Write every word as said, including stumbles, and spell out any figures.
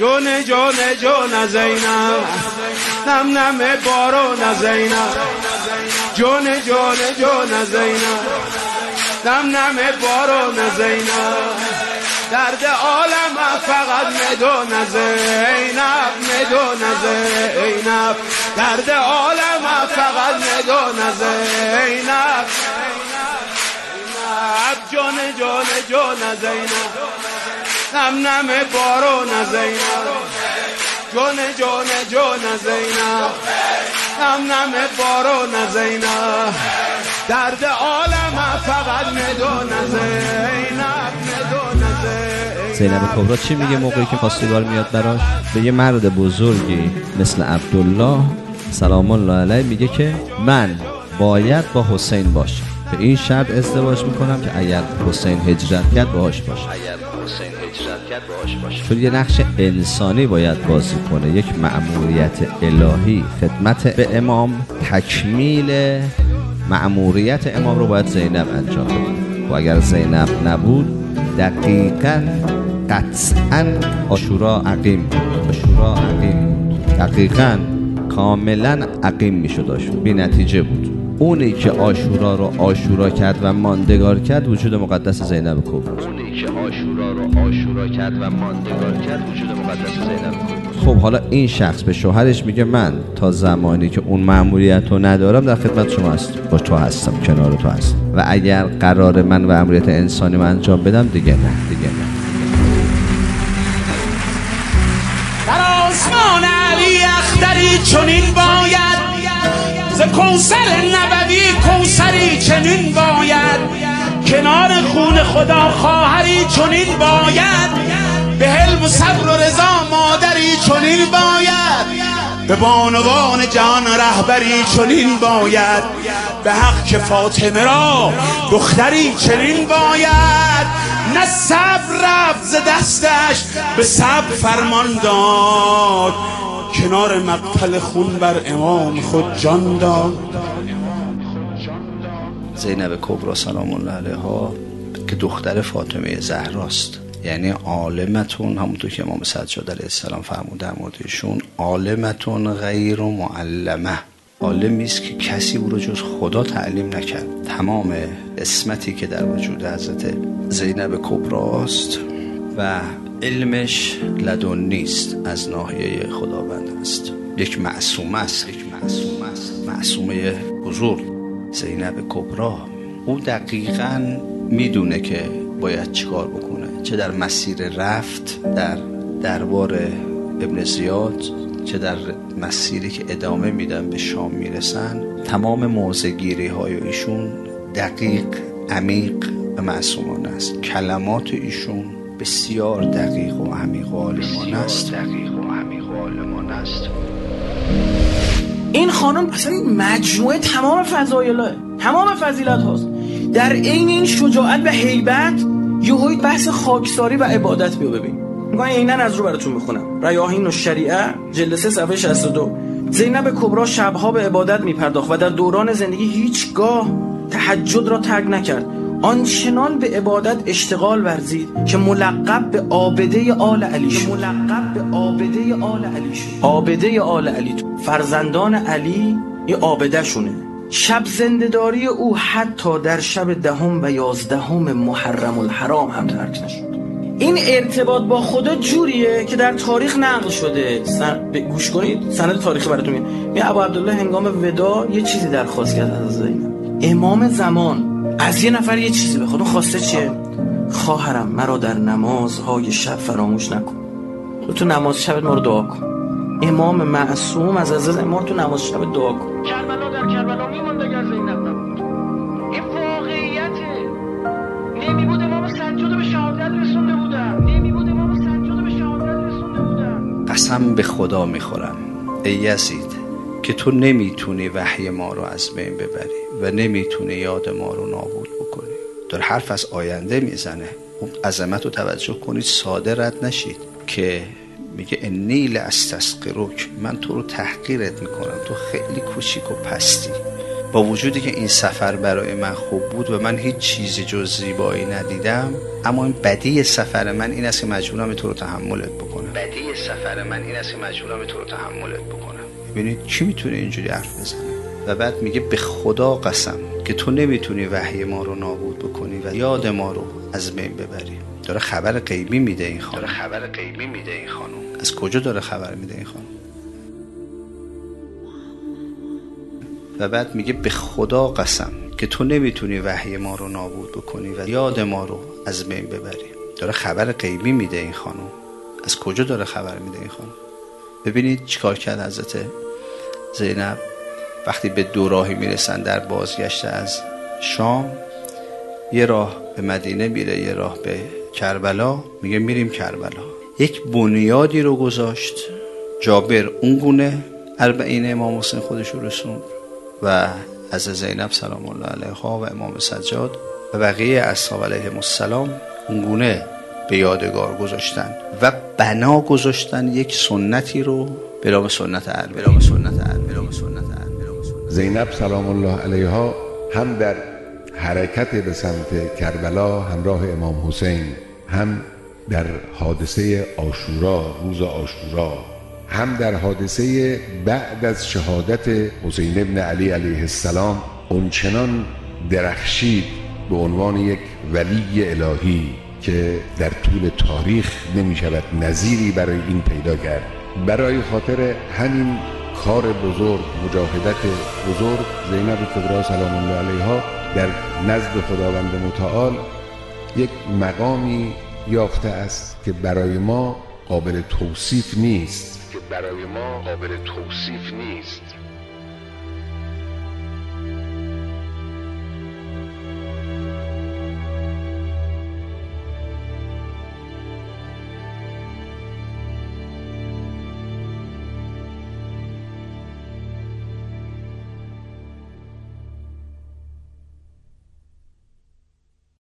جون جون جون زینب نم نم بارون زینب جون جون جون زینب نم نم بارون زینب درد عالم فقط مدون زینب مدون زینب درد عالم فقط مدون زینب جون جون جون زینب نم نم بارون زینب جون جون جون زینب نم نم بارون زینب درد عالم فقط مدون زینب مدون زینب. زینب کبرا چی میگه موقعی که خواستگار میاد براش؟ به یه مرد بزرگی مثل عبدالله سلام الله علیه میگه که من باید با حسین باشم، به این شرط ازدواج میکنم که اگر حسین هجرت کرد باهاش باشه، اگر حسین هجرت کرد باهاش باشه. چون یه نقش انسانی باید بازی کنه، یک مأموریت الهی، خدمت به امام، تکمیل مأموریت امام رو باید زینب انجام بده. و اگر زینب نبود دقیقاً قطعاً عاشورا عقیم عاشورا عقیم دقیقاً کاملاً عقیم میشد، عاشورا بی نتیجه بود. اونی که عاشورا رو عاشورا کرد و ماندگار کرد وجود مقدس زینب کبرا. اونی که عاشورا رو عاشورا کرد و ماندگار کرد وجود مقدس زینب کبرا. خب حالا این شخص به شوهرش میگه من تا زمانی که اون مأموریت رو ندارم در خدمت شما هستم، با تو هستم، کنار تو هستم و اگر قرار من و مأموریت انسانی من انجام بدم دیگه نه دیگه نه. در آسمان علی اختری چنین باید، ز کوثر نبوی کوثری چنین باید، کنار خون خدا خواهری چنین باید، به حلم و صبر و رضا مادری چنین باید، به بانوان جهان رهبری چنین باید، به حق که فاطمه را دختری چنین باید. نه صبر رفت ز دستش به صبر فرمان داد، کنار مقتل خون بر امام خود جان داد. زینب کبرا سلام الله علیها که دختر فاطمه زهراست، یعنی عالمتون، همونطور که امام سجاد علیه السلام فرموده در مورد ایشون، عالمتون غیر معلمه، عالمی است که کسی او را جز خدا تعلیم نکرد. تمام اسمتی که در وجود حضرت زینب کبراست و علمش لدنی است، از ناحیه خداوند است، یک معصومه است، یک معصومه است، معصومه بزرگ زینب کبرا. او دقیقاً میدونه که باید چیکار بکنه، چه در مسیر رفت در دربار ابن زیاد، چه در مسیری که ادامه میدن به شام میرسن. تمام موضع‌گیری های ایشون دقیق، عمیق و معصومانه است. کلمات ایشون بسیار دقیق و عمیق و عالمانه است. دقیق و عمیق و عالمانه است. این خانم اصلا مجموعه تمام فضایل، تمام فضیلت هاست. در عین این شجاعت و هیبت یهویی بحث خاکساری و عبادت بیو ببین. میگم عیناً از رو براتون میخونم. ریاحین الشریعه جلد سه صفحه شصت و دو. زینب کبرا شبها به عبادت میپرداخت و در دوران زندگی هیچگاه تهجد را ترک نکرد. آنچنان به عبادت اشتغال ورزید که ملقب به عابده آل علی شد. ملقب به عابده آل علی شد. عابده آل علی، فرزندان علی یه عابده شونه. شب زنده‌داری او حتی در شب دهم و یازدهم محرم الحرام هم ترک نشد. این ارتباط با خدا جوریه که در تاریخ نقل شده. سن... گوش کنید، سند تاریخی براتون میگم. می ابو عبدالله هنگام وداع یه چیزی درخواست کرد از زینب. امام زمان از یه نفر یه چیزی بخواد. اون خواسته چیه؟ خواهرم مرا در نمازهای شب فراموش نکن. تو تو نماز شب ما رو دعا کن. امام معصوم از عزیز امام تو نماز شب دعا کن. کربلا در کربلا میموند اگر زینب نبود. این واقعیته. نمیبود امام سجاد به شهادت رسونده بودن. نمیبود امام سجاد به شهادت رسونده بودن. قسم به خدا میخورم ای یزید که تو نمیتونی وحی ما رو از بین ببری و نمیتونی یاد ما رو نابود بکنی. در حرف از آینده میزنه. اون عظمت رو توجه کنید، ساده رد نشید که میگه انی لاستسقرک، من تو رو تحقیرت میکنم، تو خیلی کوچیک و پستی. با وجودی که این سفر برای من خوب بود و من هیچ چیزی جز زیبایی ندیدم، اما این بدی سفر من این است که مجبورم تو رو تحملت بکنم. بدی سفر من این است که مجبورم تو رو تحملت بکنم. ببینید کی میتونه اینجوری حرف بزنه؟ و بعد میگه به خدا قسم که تو نمیتونی وحی ما رو نابود بکنی و یاد ما رو از بین ببری. داره خبر غیبی میده این خانم. داره خبر غیبی میده این خانم. از کجا داره خبر میده این خانم؟ و بعد میگه به خدا قسم که تو نمیتونی وحی ما رو نابود بکنی و یاد ما رو از بین ببری. داره خبر غیبی میده این خانم. از کجا داره خبر میده این خانم؟ ببینید چیکار کرد حضرت زینب وقتی به دو راهی میرسن در بازگشت از شام. یه راه به مدینه میره، یه راه به کربلا. میگه میریم کربلا. یک بنیادی رو گذاشت. جابر اونگونه اربعین امام حسین خودش رو رسوند و از زینب سلام الله علیها و امام سجاد و بقیه اصحاب علیهم السلام اونگونه به یادگار گذاشتن و بنا گذاشتن یک سنتی رو به نام سنت اربعین. به نام سنت اربعین. به نام سنت اربعین. زینب سلام الله علیها هم در حرکت به سمت کربلا همراه امام حسین، هم در حادثه عاشورا، روز عاشورا، هم در حادثه بعد از شهادت حسین ابن علی علیه السلام اونچنان درخشید به عنوان یک ولی الهی که در طول تاریخ نمی شود نظیری برای این پیدا کرد. برای خاطر همین کار بزرگ، مجاهدت بزرگ، زینب کبری سلام الله علیها در نزد خداوند متعال یک مقامی یافته است که برای ما قابل توصیف نیست. که برای ما قابل توصیف نیست.